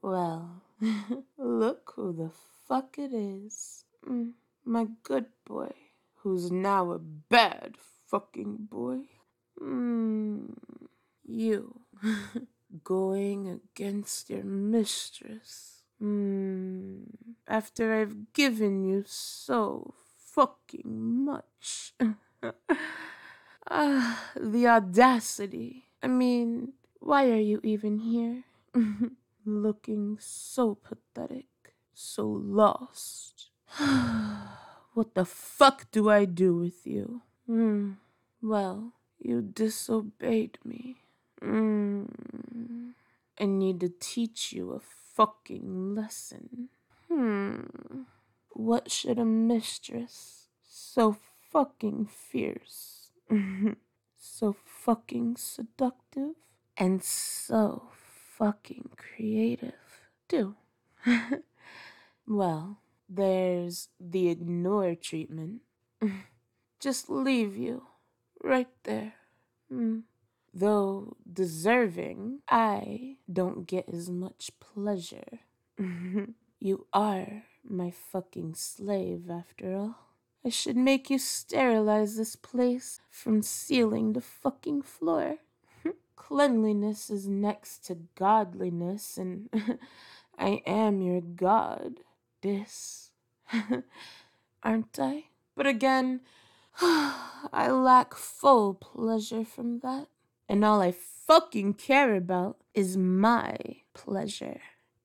Well, look who the fuck it is. My good boy, who's now a bad fucking boy. You. Going against your mistress. After I've given you so fucking much. The audacity. I mean, why are you even here? Looking so pathetic, so lost. What the fuck do I do with you? Well, you disobeyed me. I need to teach you a fucking lesson. What should a mistress so fucking fierce, so fucking seductive, and so fucking creative do? Well, there's the ignore treatment. Just leave you right there. Though deserving, I don't get as much pleasure. You are my fucking slave, after all. I should make you sterilize this place from ceiling to fucking floor. Cleanliness is next to godliness, and I am your god. Aren't I? But again, I lack full pleasure from that. And all I fucking care about is my pleasure.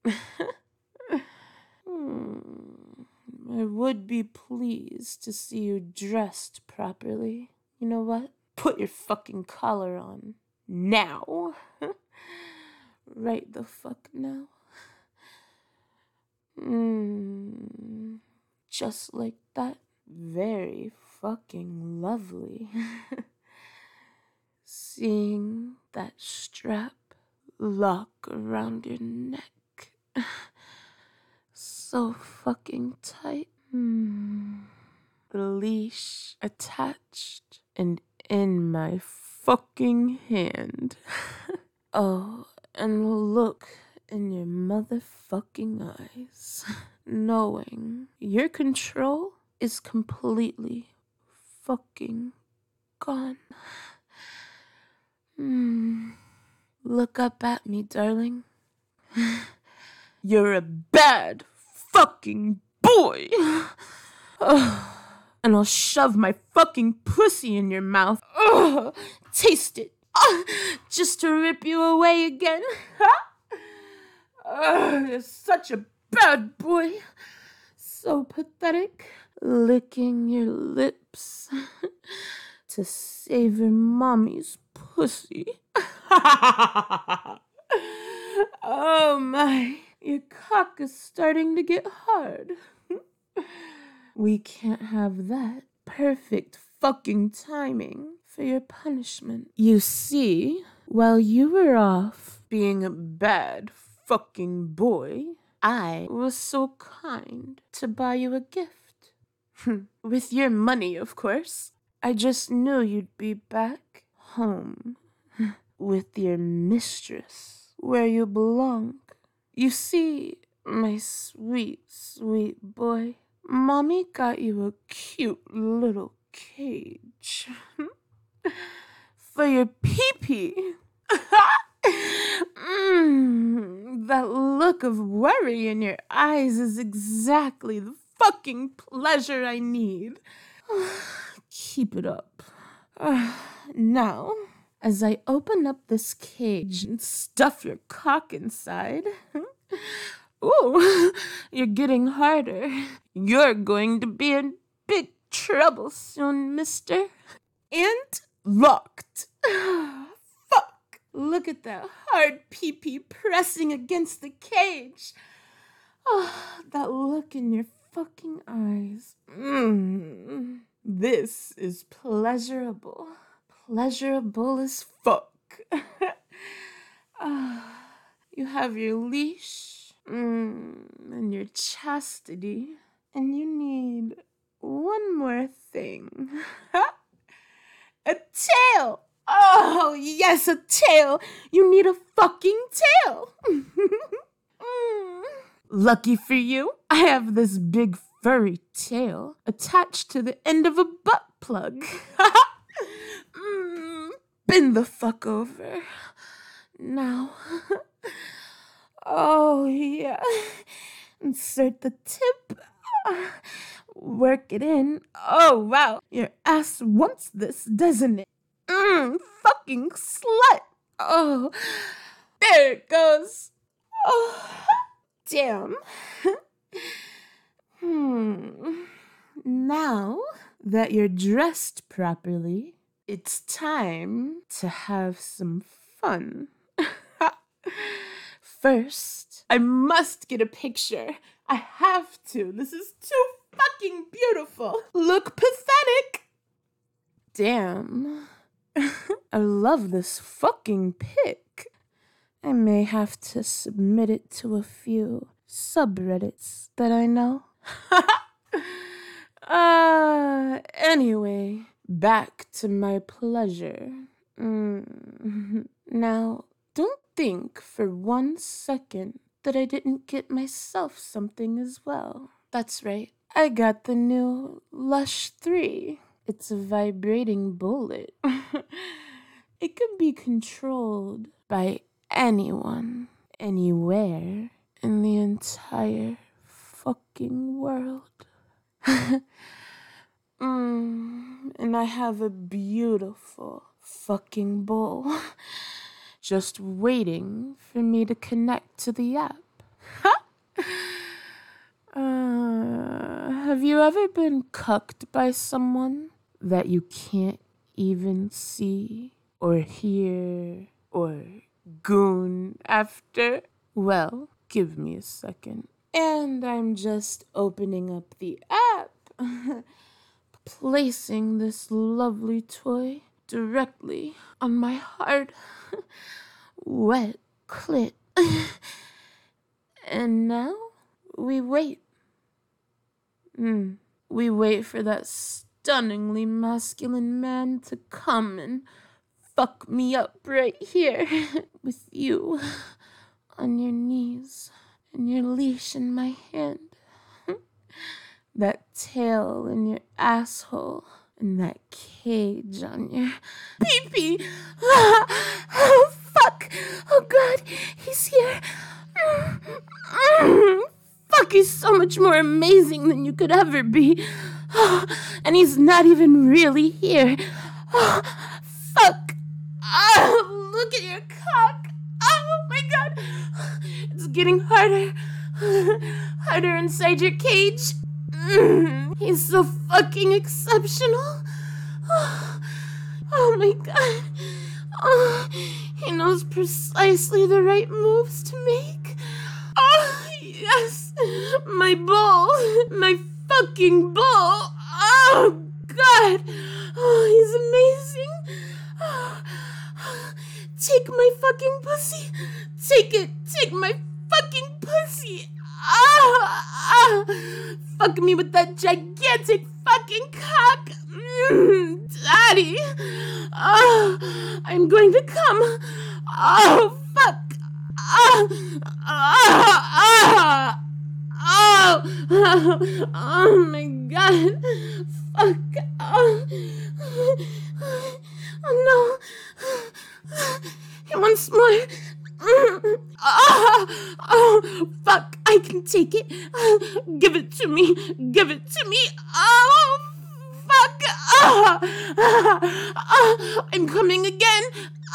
I would be pleased to see you dressed properly. You know what? Put your fucking collar on. Now. Right the fuck now. Just like that. Very fucking lovely. Seeing that strap lock around your neck. So fucking tight. The leash attached and in my fucking hand. Oh, and look in your motherfucking eyes, knowing your control is completely fucking gone. Look up at me, darling. You're a bad fucking boy. And I'll shove my fucking pussy in your mouth. Taste it. Just to rip you away again. You're such a bad boy. So pathetic. Licking your lips to savor mommy's pussy. Oh my, your cock is starting to get hard. We can't have that. Perfect fucking timing for your punishment. You see, while you were off being a bad fucking boy, I was so kind to buy you a gift. With your money, of course. I just knew you'd be back home with your mistress, where you belong. You see, my sweet, sweet boy, Mommy got you a cute little cage for your pee-pee. That look of worry in your eyes is exactly the fucking pleasure I need. Keep it up. Now, as I open up this cage and stuff your cock inside... Ooh, you're getting harder. You're going to be in big trouble soon, mister. And locked. Fuck. Look at that hard pee-pee pressing against the cage. Oh, that look in your fucking eyes. This is pleasurable. Pleasurable as fuck. You have your leash. And your chastity. And you need one more thing. A tail! Oh, yes, a tail! You need a fucking tail! Lucky for you, I have this big furry tail attached to the end of a butt plug. Bend the fuck over. Now. Oh, yeah. Insert the tip. Work it in. Oh, wow. Your ass wants this, doesn't it? Fucking slut. Oh, there it goes. Oh, damn. Now that you're dressed properly, it's time to have some fun. First, I must get a picture. I have to. This is too fucking beautiful. Look pathetic. Damn. I love this fucking pic. I may have to submit it to a few subreddits that I know. Anyway, back to my pleasure. Now, don't think for 1 second that I didn't get myself something as well. That's right. I got the new Lush 3. It's a vibrating bullet. It can be controlled by anyone, anywhere in the entire fucking world. And I have a beautiful fucking bowl just waiting for me to connect to the app. Have you ever been cucked by someone that you can't even see or hear or goon after? Well, give me a second. And I'm just opening up the app, placing this lovely toy directly on my hard, wet clit. And now we wait. We wait for that stunningly masculine man to come and fuck me up right here with you on your knees and your leash in my hand. That tail in your asshole and that cage on your pee-pee. Oh, fuck. Oh, God, he's here. Fuck, he's so much more amazing than you could ever be. And he's not even really here. Fuck. Look at your cock. Oh, my God. It's getting harder. Harder inside your cage. He's so fucking exceptional. Oh, my God. Oh, he knows precisely the right moves to make. Oh, yes. My bull. My fucking bull. Oh, God. Oh, he's amazing. Take my fucking pussy. Take it. Take my fucking pussy. Fuck me with that gigantic fucking cock. Daddy. I'm going to come. Oh, fuck. Oh my God. Fuck. Oh no. He wants more. Oh, fuck. I can take it. Give it to me. Give it to me. Oh, fuck. I'm coming again.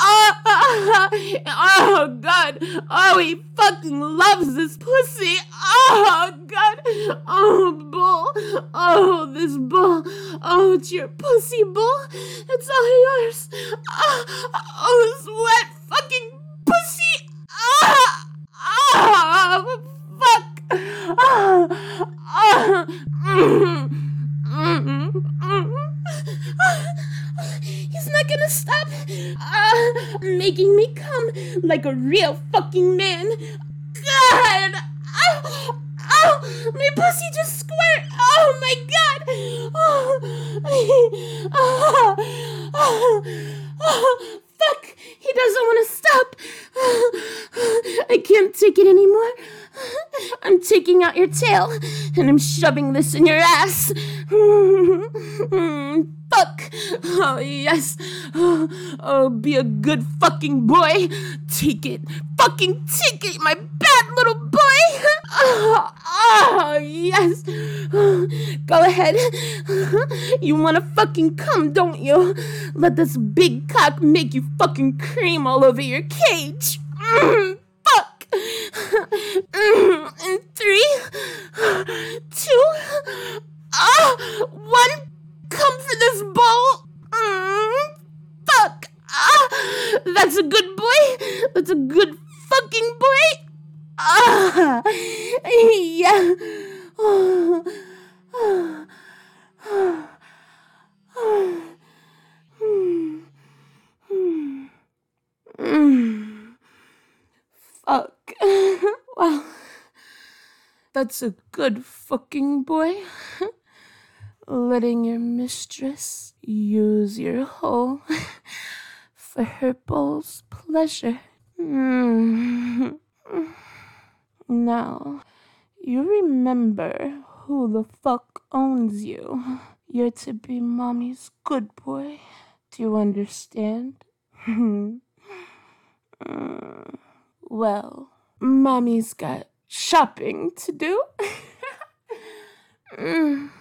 Oh, God. Oh, he fucking loves this pussy. Oh, God. Oh, bull. Oh, this bull. Oh, it's your pussy, bull. It's all yours. Oh, this wet fucking pussy. Fuck. He's not gonna stop making me come like a real fucking man. God! Oh, my pussy just squirt. Oh my God! Fuck! He doesn't want to stop. I can't take it anymore. I'm taking out your tail, and I'm shoving this in your ass. Fuck. Oh, yes. Oh, be a good fucking boy. Take it. Fucking take it, my bad little boy. Oh, yes. Go ahead. You wanna fucking come, don't you? Let this big cock make you fucking cream all over your cage. Fuck. In 3, 2, 1. Come for this ball. Fuck. That's a good boy. That's a good fucking boy. Yeah. Fuck. Well, that's a good fucking boy. Letting your mistress use your hole for her ball's pleasure. Now, you remember who the fuck owns you. You're to be mommy's good boy. Do you understand? Well, mommy's got shopping to do.